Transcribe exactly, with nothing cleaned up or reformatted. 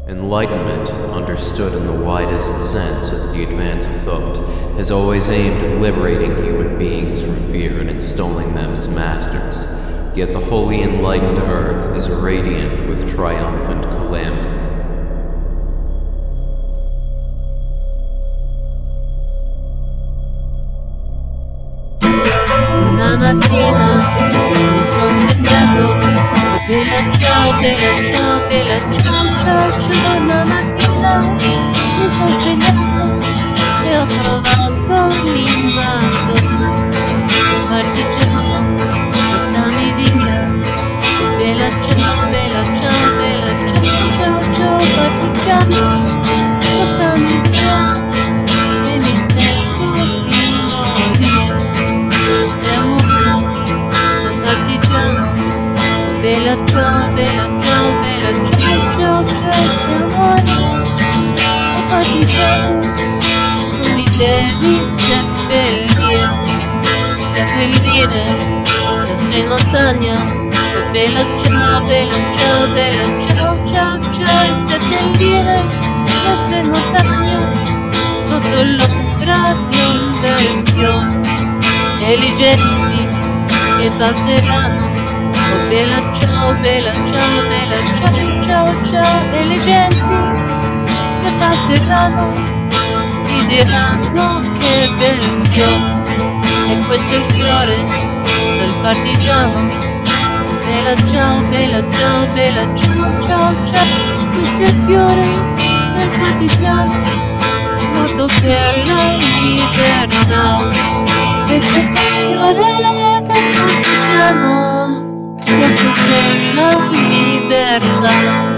Enlightenment, understood in the widest sense as the advance of thought, has always aimed at liberating human beings from fear and installing them as masters. Yet the wholly enlightened earth is radiant with triumphant calamity. Una mattina mi son svegliato, bella ciao, bella ciao, bella ciao, ciao, ciao. Una mattina mi son svegliato e ho trovato l'invaso. Partigiano, portami via, bella ciao, bella ciao, bella ciao, ciao, ciao. Partigiano, portami via e mi sento di morire. Siamo partigiano, bella ciao, bella ciao, bella ciao, ciao, ciao. Siamo partigiano, tu mi devi seppellire, seppellire, sei in montagna, oh bella ciao, bella ciao, bella ciao, ciao, ciao, e seppellire, sei in montagna, sotto l'ombra di un bel fiore. E li genti che passeranno, oh bella ciao, bella ciao, bella ciao, ciao, ciao. E le genti che passeranno ti diranno che bel fiore. E questo è il fiore del partigiano, bella ciao, bella ciao, bella ciao, ciao, ciao. Questo è il fiore del partigiano, morto per la libertà. E questo fiore del partigiano, morto per la libertà.